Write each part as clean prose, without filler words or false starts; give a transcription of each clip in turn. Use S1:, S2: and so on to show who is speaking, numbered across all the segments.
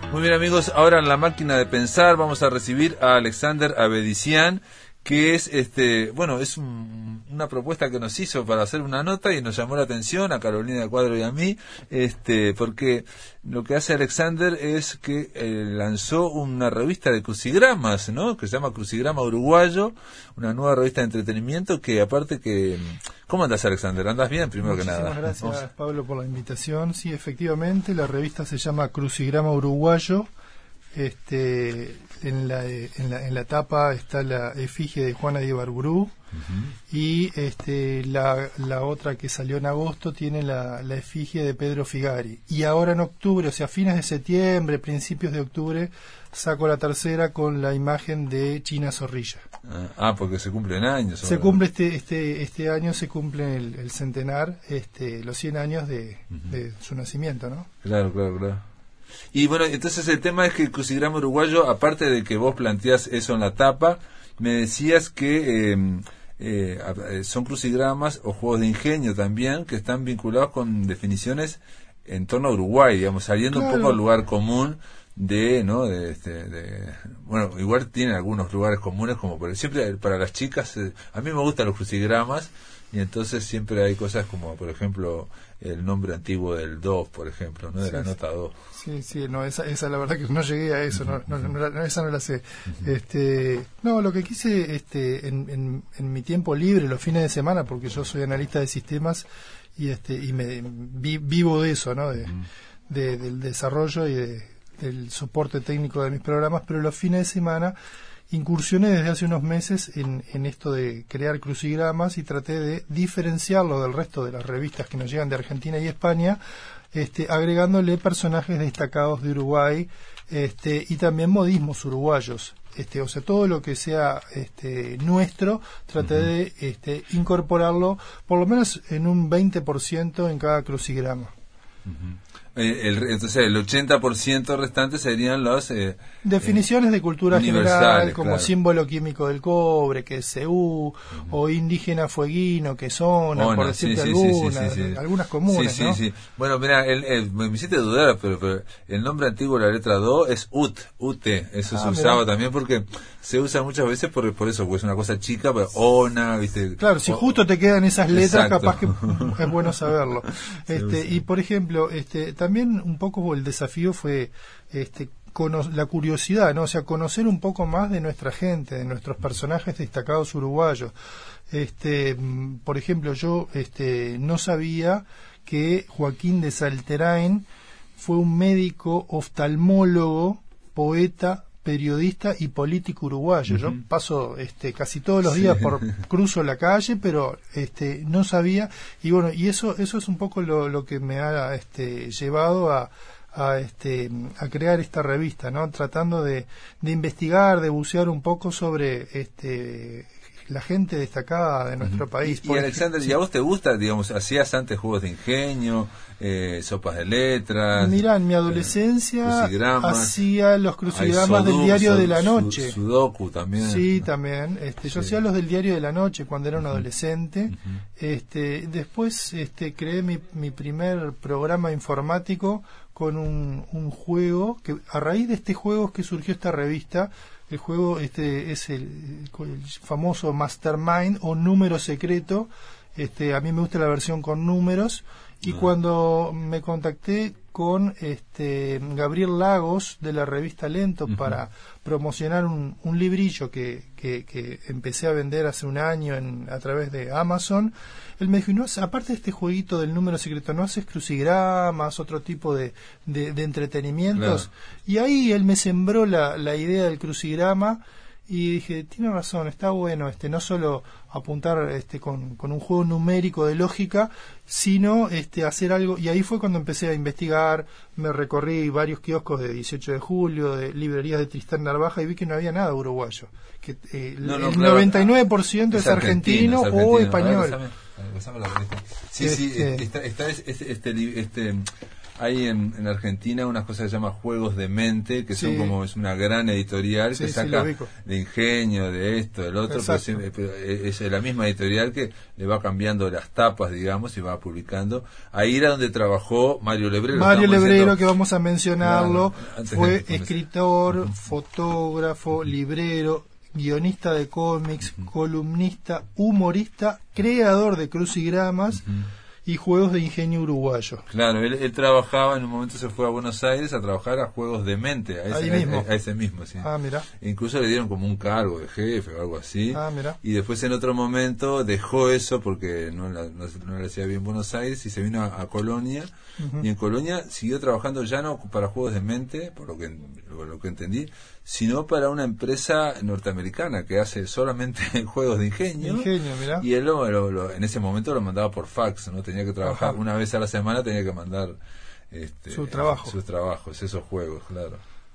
S1: Muy bien, amigos, ahora en la máquina de pensar vamos a recibir a Alexander Avedisian, que es una propuesta que nos hizo para hacer una nota y nos llamó la atención a Carolina de Cuadro y a mí, porque lo que hace Alexander es que lanzó una revista de crucigramas, ¿no? Que se llama Crucigrama Uruguayo, una nueva revista de entretenimiento que aparte que... ¿Cómo andas, Alexander? ¿Andas bien, primero que nada?
S2: Muchísimas gracias, Pablo, por la invitación. Sí, efectivamente, la revista se llama Crucigrama Uruguayo. En la tapa está la efigie de Juana de Ibarburu, y la otra que salió en agosto tiene la efigie de Pedro Figari. Y ahora en octubre, o sea, fines de septiembre, principios de octubre, saco la tercera con la imagen de China Zorrilla.
S1: Porque se cumplen años.
S2: Se cumple este año, se cumple el centenar, los 100 años de su nacimiento, ¿no?
S1: Claro. Y bueno, entonces el tema es que el Crucigrama Uruguayo, aparte de que vos planteás eso en la tapa, me decías que son crucigramas o juegos de ingenio también, que están vinculados con definiciones en torno a Uruguay, digamos, saliendo un poco al lugar común bueno, igual tienen algunos lugares comunes, como por siempre para las chicas, a mí me gustan los crucigramas, y entonces siempre hay cosas como, por ejemplo, el nombre antiguo del do, por ejemplo, ¿no? De la nota do.
S2: Sí, no, esa la verdad que no llegué a eso, esa no la sé. Lo que quise en mi tiempo libre, los fines de semana, porque yo soy analista de sistemas y vivo de eso, ¿no? Del desarrollo y del soporte técnico de mis programas, pero los fines de semana incursioné desde hace unos meses en esto de crear crucigramas y traté de diferenciarlo del resto de las revistas que nos llegan de Argentina y España, agregándole personajes destacados de Uruguay, y también modismos uruguayos. O sea, todo lo que sea nuestro, traté de incorporarlo por lo menos en un 20% en cada crucigrama.
S1: Entonces el 80% restante serían las
S2: definiciones de cultura general, como
S1: claro.
S2: Símbolo químico del cobre, que es CU, o indígena fueguino, que es ONA, por decirte algunas comunes, ¿no?
S1: Sí. Bueno, mira, me hiciste dudar, pero el nombre antiguo de la letra do es UT, eso se usaba también porque se usa muchas veces por eso, porque es una cosa chica, pero ONA, ¿viste? Claro,
S2: si justo te quedan esas letras,
S1: exacto.
S2: Capaz que es bueno saberlo. Y por ejemplo, también un poco el desafío fue la curiosidad, ¿no? O sea, conocer un poco más de nuestra gente, de nuestros personajes destacados uruguayos. Por ejemplo, yo no sabía que Joaquín de Salterain fue un médico oftalmólogo, poeta, periodista y político uruguayo. Yo paso casi todos los días cruzo la calle, pero no sabía, y bueno, y eso es un poco lo que me ha llevado a crear esta revista, ¿no? Tratando de investigar, de bucear un poco sobre la gente destacada de nuestro país.
S1: Y Alexander, ¿y a vos te gusta, digamos, hacías antes juegos de ingenio, sopas de letras?
S2: Mirá, en mi adolescencia hacía los crucigramas del Diario de la Noche.
S1: Sudoku también.
S2: Sí, también. Yo hacía los del Diario de la Noche cuando era un adolescente. Después creé mi primer programa informático con un juego, que a raíz de este juego es que surgió esta revista. El juego es el famoso Mastermind o Número Secreto. A mí me gusta la versión con números. Y cuando me contacté con Gabriel Lagos de la revista Lento para promocionar un librillo que empecé a vender hace un año a través de Amazon, él me dijo, aparte de este jueguito del número secreto, ¿no haces crucigramas, otro tipo de entretenimientos? Claro. Y ahí él me sembró la idea del crucigrama. Y dije, tiene razón, está bueno no solo apuntar con un juego numérico de lógica, sino hacer algo. Y ahí fue cuando empecé a investigar, me recorrí varios kioscos de 18 de julio, de librerías de Tristán Narvaja, y vi que no había nada uruguayo. Que el 99% es argentino o español.
S1: Sí, está hay en Argentina unas cosas que se llaman Juegos de Mente, que son
S2: Sí.
S1: como es una gran editorial
S2: Sí,
S1: que
S2: sí,
S1: saca
S2: lo ubico.
S1: de Ingenio, de esto, del otro, pero,
S2: Exacto.
S1: pero es la misma editorial que le va cambiando las tapas, digamos, y va publicando. Ahí era donde trabajó Mario Lebrero.
S2: Mario
S1: estábamos
S2: Lebrero,
S1: diciendo.
S2: que vamos a mencionarlo,
S1: Claro, antes
S2: fue
S1: de comenzar.
S2: escritor, fotógrafo, librero, guionista de cómics, columnista, humorista, creador de crucigramas y juegos de ingenio uruguayo.
S1: Claro, él trabajaba, en un momento se fue a Buenos Aires a trabajar a Juegos de Mente,
S2: Ahí mismo.
S1: a ese mismo, sí.
S2: Ah, mira.
S1: Incluso le dieron como un cargo de jefe o algo así.
S2: Ah, mira.
S1: Y después en otro momento dejó eso porque no le hacía bien Buenos Aires y se vino a Colonia. Y en Colonia siguió trabajando ya no para Juegos de Mente, por lo que entendí, sino para una empresa norteamericana que hace solamente juegos de ingenio.
S2: Ingenio, mirá.
S1: Y él en ese momento lo mandaba por fax, ¿no? Tenía que trabajar
S2: Ajá.
S1: una vez a la semana, tenía que mandar
S2: Su trabajo.
S1: sus trabajos, esos juegos, claro.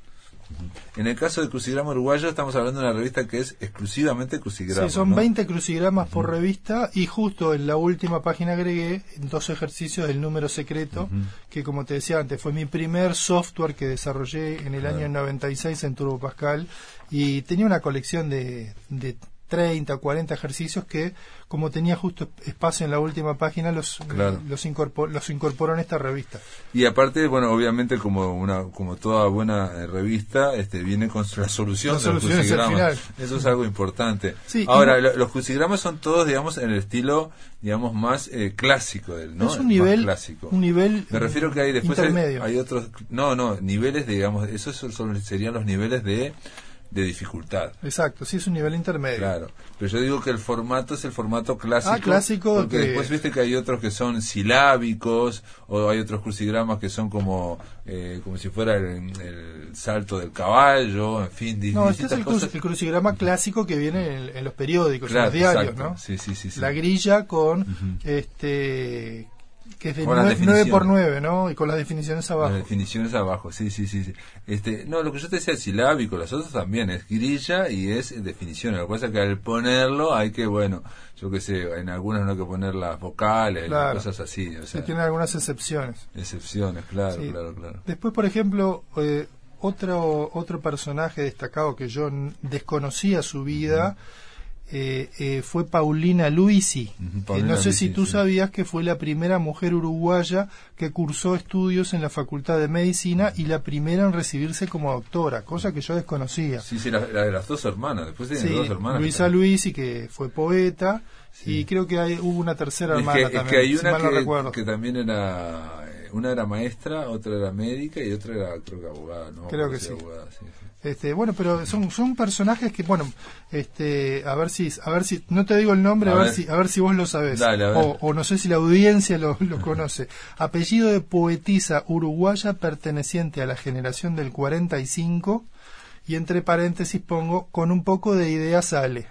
S1: En el caso de Crucigrama Uruguayo estamos hablando de una revista que es exclusivamente crucigrama.
S2: Sí, son
S1: ¿no?
S2: 20 crucigramas por revista y justo en la última página agregué 2 ejercicios del número secreto, que como te decía antes, fue mi primer software que desarrollé en el año 96 en Turbo Pascal y tenía una colección de 30 o 40 ejercicios que, como tenía justo espacio en la última página, los incorporó en esta revista.
S1: Y aparte, bueno, obviamente como toda buena revista, viene con la solución
S2: Las
S1: de los
S2: soluciones al
S1: crucigramas.
S2: final.
S1: Eso es algo importante.
S2: Sí,
S1: ahora, los crucigramas son todos, digamos, en el estilo, digamos, más clásico del, ¿no?
S2: Es un nivel,
S1: más clásico.
S2: un nivel
S1: Me refiero que hay después
S2: intermedio.
S1: hay otros, niveles, digamos, esos serían los niveles de dificultad.
S2: Exacto, sí, es un nivel intermedio.
S1: Claro, pero yo digo que el formato es el formato clásico.
S2: Ah, clásico.
S1: Porque después viste que hay otros que son silábicos, o hay otros crucigramas que son como si fuera el salto del caballo, en fin.
S2: No, este es
S1: distintas
S2: el crucigrama clásico que viene en los periódicos,
S1: Claro,
S2: en los diarios,
S1: exacto.
S2: ¿no?
S1: Sí.
S2: La grilla con que es de 9 por 9, ¿no? Y con las definiciones abajo.
S1: Las definiciones abajo, sí. No, lo que yo te decía es silábico, las otras también es grilla y es definición. Lo que pasa es que al ponerlo hay que, bueno, yo qué sé, en algunas no hay que poner las vocales,
S2: Claro.
S1: cosas así. O sea,
S2: Sí, tiene algunas excepciones.
S1: excepciones, claro,
S2: Sí.
S1: claro.
S2: Después, por ejemplo, otro personaje destacado que yo desconocía su vida fue Paulina Luisi.
S1: Paulina
S2: No sé si
S1: Luisi,
S2: tú
S1: sí.
S2: sabías que fue la primera mujer uruguaya que cursó estudios en la Facultad de Medicina y la primera en recibirse como doctora, cosa que yo desconocía.
S1: Sí, la de las dos hermanas, después tienen
S2: Sí,
S1: dos hermanas.
S2: Luisa Luisi, que fue poeta,
S1: Sí.
S2: y creo que hubo una tercera
S1: Es
S2: hermana
S1: que
S2: también,
S1: hay
S2: si
S1: una
S2: mal no recuerdo.
S1: que también era, una era maestra, otra era médica y otra era, creo que abogada, ¿no?
S2: Creo que
S1: Sí,
S2: sí.
S1: abogada, sí.
S2: Bueno, pero son personajes que, bueno, a ver si no te digo el nombre, a ver si vos lo sabés.
S1: Dale, a ver.
S2: O no sé si la audiencia lo conoce. Apellido de poetisa uruguaya perteneciente a la generación del 45 y entre paréntesis pongo con un poco de idea sale.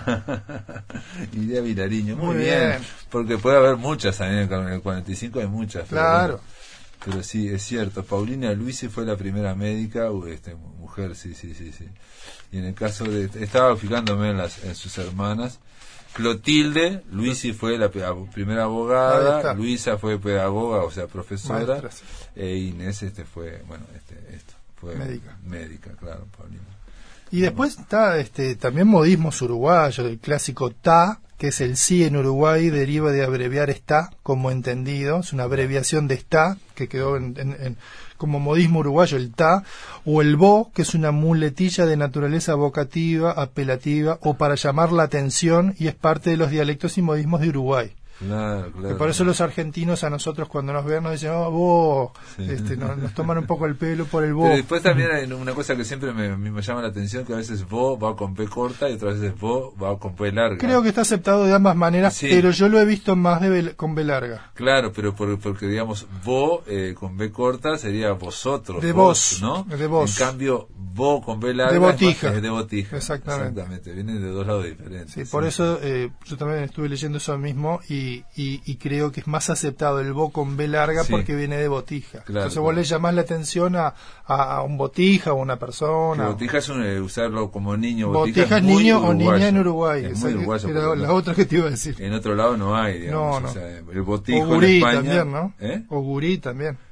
S1: Idea Vilariño, muy
S2: Muy
S1: bien.
S2: bien.
S1: Porque puede haber muchas también, en el 45 hay muchas.
S2: Claro.
S1: Pero sí, es cierto. Paulina Luisi fue la primera médica, mujer, sí. Y en el caso de... Estaba fijándome en sus hermanas. Clotilde Luisi fue la primera
S2: Ahí
S1: abogada,
S2: está.
S1: Luisa fue pedagoga, o sea, profesora.
S2: Maestra, sí.
S1: Inés fue, fue
S2: Médica.
S1: claro, Paulina.
S2: Y después está también modismos uruguayos, el clásico ta, que es el sí en Uruguay, deriva de abreviar está, como entendido, es una abreviación de está, que quedó como modismo uruguayo, el ta, o el bo, que es una muletilla de naturaleza vocativa, apelativa, o para llamar la atención, y es parte de los dialectos y modismos de Uruguay.
S1: Claro.
S2: Que por eso los argentinos a nosotros cuando nos ven nos dicen, oh, vos,
S1: Sí.
S2: nos toman un poco el pelo por el vos.
S1: Pero después también hay una cosa que siempre me llama la atención, que a veces vos va con P corta y otras veces vos va con P larga.
S2: Creo que está aceptado de ambas maneras,
S1: Sí.
S2: pero yo lo he visto más con B larga.
S1: Claro, pero porque digamos vos con B corta sería vosotros.
S2: De vos,
S1: ¿no?
S2: de vos.
S1: En cambio, vos con B larga
S2: De botija.
S1: es de botija.
S2: Exactamente.
S1: Vienen de dos lados diferentes.
S2: Sí, por eso yo también estuve leyendo eso mismo y creo que es más aceptado el bo con B larga
S1: Sí.
S2: porque viene de botija.
S1: Claro,
S2: Entonces vos le llamás la atención a un botija o a una
S1: Que
S2: persona.
S1: botija es usarlo como niño.
S2: Botija es
S1: muy
S2: niño o
S1: uruguayo.
S2: niña en Uruguay.
S1: Es muy
S2: Esa
S1: uruguayo.
S2: era
S1: porque
S2: la otra que te iba a decir.
S1: en otro lado no hay, digamos.
S2: No.
S1: O sea, el botijo
S2: O gurí
S1: en España.
S2: también, ¿no?
S1: ¿Eh?
S2: O gurí también.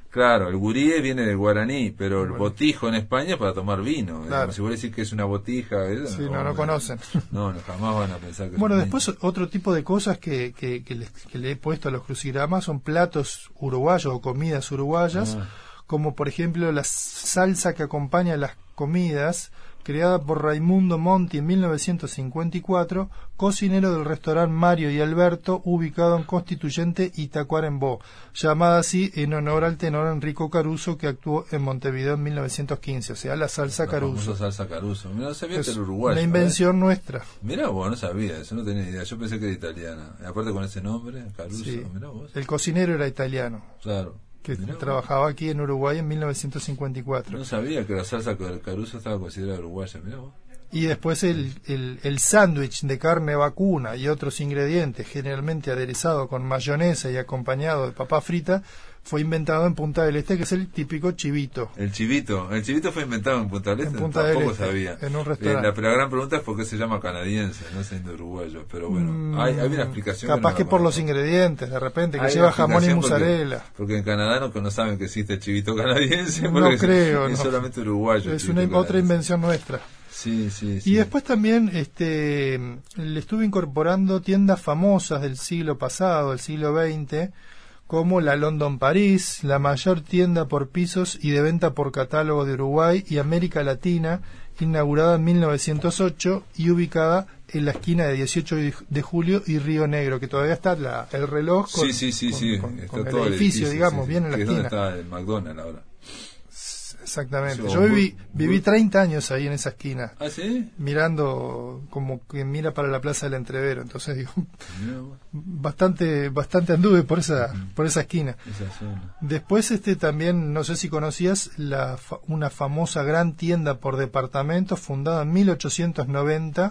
S1: Claro, el guríe viene del guaraní, pero el botijo en España es para tomar vino.
S2: Claro.
S1: Si vos decís que es una botija...
S2: Sí, no conocen.
S1: No, jamás van a pensar que
S2: Bueno,
S1: es
S2: después otro tipo de cosas que le he puesto a los crucigramas son platos uruguayos o comidas uruguayas, como por ejemplo la salsa que acompaña las comidas, creada por Raimundo Monti en 1954, cocinero del restaurante Mario y Alberto, ubicado en Constituyente y Tacuarembó, llamada así en honor al tenor Enrico Caruso, que actuó en Montevideo en 1915, o sea, la salsa Caruso.
S1: Salsa Caruso. Mirá, no sabía que
S2: Es
S1: era uruguayo.
S2: una invención nuestra.
S1: Mirá vos, no sabía eso, no tenía idea. Yo pensé que era italiana. Aparte con ese nombre, Caruso,
S2: Sí.
S1: mirá vos.
S2: El cocinero era italiano,
S1: Claro.
S2: que
S1: Mirá
S2: trabajaba aquí en Uruguay en 1954.
S1: No sabía que la salsa Caruso estaba considerada uruguaya, mirá vos.
S2: Y después el sándwich de carne vacuna y otros ingredientes, generalmente aderezado con mayonesa y acompañado de papa frita, fue inventado en Punta del Este, que es el típico chivito.
S1: El chivito fue inventado en Punta del Este, tampoco sabía.
S2: En un restaurante.
S1: La gran pregunta es por qué se llama canadiense, no siendo uruguayo, pero bueno, hay una explicación.
S2: Capaz que por los ingredientes, de repente, que lleva jamón y mozzarella.
S1: Porque en Canadá no saben que existe el chivito canadiense,
S2: No creo,
S1: es
S2: no.
S1: solamente uruguayo.
S2: Es otra invención nuestra.
S1: Sí.
S2: Y después también le estuve incorporando tiendas famosas del siglo pasado, del siglo XX, como la London Paris, la mayor tienda por pisos y de venta por catálogo de Uruguay y América Latina, inaugurada en 1908 y ubicada en la esquina de 18 de julio y Río Negro, que todavía está el reloj con, con
S1: está todo
S2: el edificio, digamos, bien en la
S1: que
S2: esquina.
S1: Es donde está el McDonald's ahora.
S2: Exactamente.
S1: Sí,
S2: Yo viví 30 años ahí en esa esquina.
S1: ¿Ah, sí?
S2: Mirando como que mira para la Plaza del Entrevero. Entonces digo, bastante anduve por esa esquina.
S1: Esa zona.
S2: Después también, no sé si conocías una famosa gran tienda por departamentos fundada en 1890.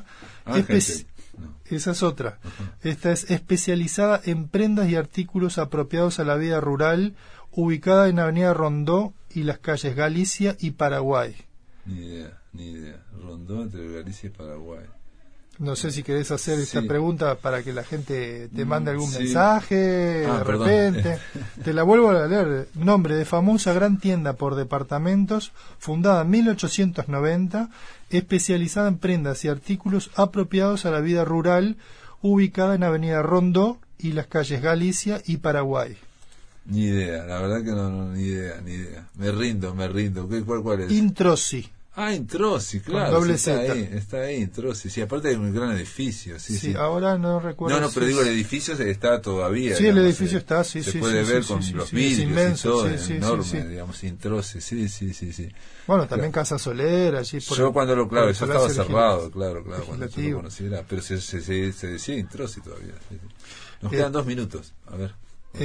S2: Esa es otra. Esta es especializada en prendas y artículos apropiados a la vida rural, ubicada en Avenida Rondó y las calles Galicia y Paraguay.
S1: Ni idea. Rondó entre Galicia y Paraguay.
S2: No sé si querés hacer esta pregunta para que la gente te mande algún
S1: sí.
S2: mensaje, de repente. Te la vuelvo a leer. Nombre de famosa gran tienda por departamentos, fundada en 1890, especializada en prendas y artículos apropiados a la vida rural, ubicada en Avenida Rondó y las calles Galicia y Paraguay.
S1: Ni idea, la verdad que ni idea. Me rindo. ¿Cuál es?
S2: Introssi.
S1: Introssi, claro.
S2: Con doble
S1: Z.
S2: Z.
S1: Está ahí, Introssi. Sí, aparte hay un gran edificio. Sí.
S2: Ahora no recuerdo.
S1: No, pero digo, el edificio está todavía.
S2: Sí, digamos, el edificio está, sí.
S1: Se puede ver con los vidrios
S2: inmenso,
S1: y todo, enorme, digamos, Introssi. Sí.
S2: Bueno, también Casa Soler, allí por
S1: yo cuando yo estaba cerrado, claro, cuando yo lo conocí, pero se decía Introssi todavía. Sí. Nos quedan 2 minutos, a ver.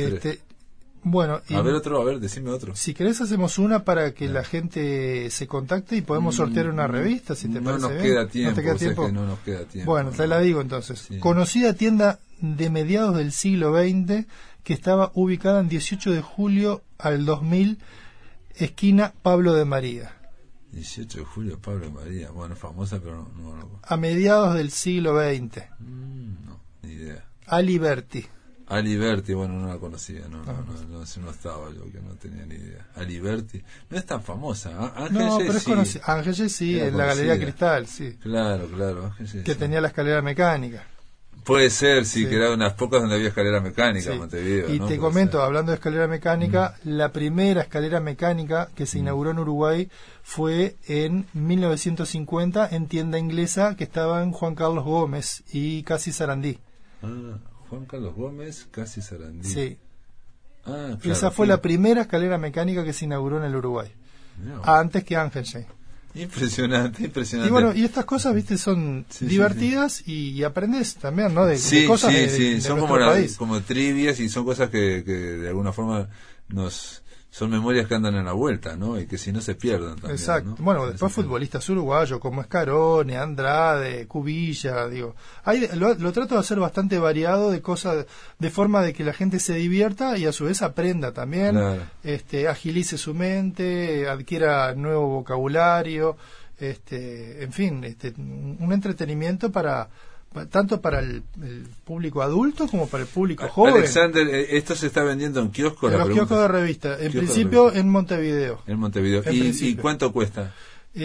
S2: Bueno,
S1: decime otro.
S2: Si querés hacemos una para que la gente se contacte y podemos sortear una revista, si te parece bien.
S1: ¿No te queda tiempo?
S2: Que
S1: no nos queda tiempo.
S2: Bueno, te la digo entonces. Sí. Conocida tienda de mediados del siglo XX que estaba ubicada en 18 de julio al 2000, esquina Pablo de María.
S1: 18 de julio, Pablo de María. Bueno, famosa, pero no.
S2: A mediados del siglo XX.
S1: No, ni idea.
S2: Aliberti.
S1: Aliberti, bueno, no la conocía, no estaba yo, que no tenía ni idea. Aliberti, no es tan famosa. Ángel
S2: pero es conocida. Ángel sí, en la Galería Cristal, sí.
S1: Claro, Ángel
S2: que tenía la escalera mecánica.
S1: Puede ser, sí, que era de unas pocas donde había escalera mecánica en Montevideo.
S2: Y te comento, hablando de escalera mecánica, la primera escalera mecánica que se inauguró en Uruguay fue en 1950 en tienda inglesa que estaba en Juan Carlos Gómez y Casi Sarandí.
S1: Juan Carlos Gómez, Casi Sarandí.
S2: Sí.
S1: Claro,
S2: esa fue la primera escalera mecánica que se inauguró en el Uruguay. Antes que Ángel.
S1: Impresionante.
S2: Y bueno, y estas cosas, viste, son divertidas y aprendes también, ¿no? De cosas de
S1: son como trivias y son cosas que de alguna forma son memorias que andan en la vuelta, ¿no? Y que si no se pierden también.
S2: Exacto.
S1: ¿no?
S2: Bueno, después futbolistas uruguayos como Scarone, Andrade, Cubilla, lo trato de hacer bastante variado de cosas, de forma de que la gente se divierta y a su vez aprenda también,
S1: claro.
S2: Agilice su mente, adquiera nuevo vocabulario, en fin, un entretenimiento para tanto para el público adulto como para el público joven.
S1: Alexander, ¿esto se está vendiendo en kioscos?
S2: En los kioscos de revista. En principio en Montevideo.
S1: En Montevideo. ¿Y cuánto cuesta?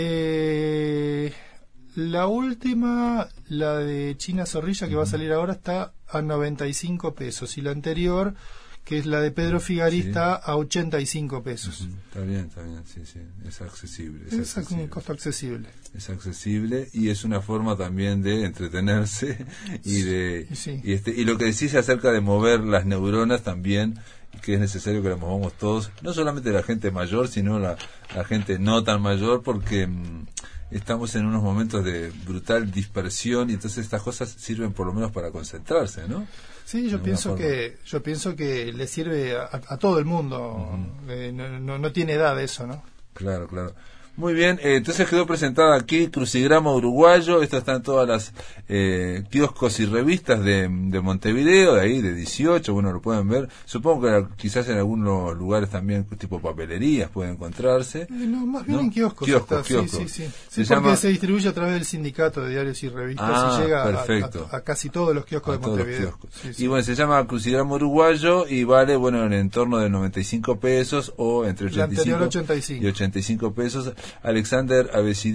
S2: La última, la de China Zorrilla, que va a salir ahora, está a 95 pesos. Y la anterior, que es la de Pedro Figarí, está a 85 pesos.
S1: Está bien, sí, es accesible.
S2: Es un costo accesible.
S1: Es accesible y es una forma también de entretenerse y lo que decís acerca de mover las neuronas también, que es necesario que las movamos todos, no solamente la gente mayor, sino la gente no tan mayor, porque estamos en unos momentos de brutal dispersión y entonces estas cosas sirven por lo menos para concentrarse, ¿no?
S2: Sí, yo pienso que le sirve a todo el mundo. No tiene edad eso, ¿no?
S1: Claro. Muy bien, entonces quedó presentada aquí Crucigrama Uruguayo. Esto está en todas las kioscos y revistas de Montevideo, de ahí de 18, bueno, lo pueden ver. Supongo que quizás en algunos lugares también, tipo papelerías, puede encontrarse.
S2: Más bien en kioscos.
S1: Kioscos.
S2: Sí, porque se distribuye a través del sindicato de diarios y revistas y llega a casi todos los kioscos de Montevideo.
S1: Y bueno, se llama Crucigrama Uruguayo y vale, bueno, en el entorno de 95 pesos o entre 85 y 85 pesos. Alexander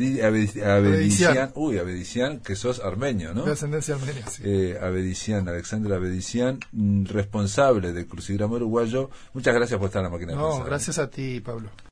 S1: Avedisian, que sos armenio, ¿no?
S2: De ascendencia armenia, sí.
S1: Alexander Avedisian, responsable de Crucigrama Uruguayo. Muchas gracias por estar en la máquina de pensar.
S2: Gracias a ti, Pablo.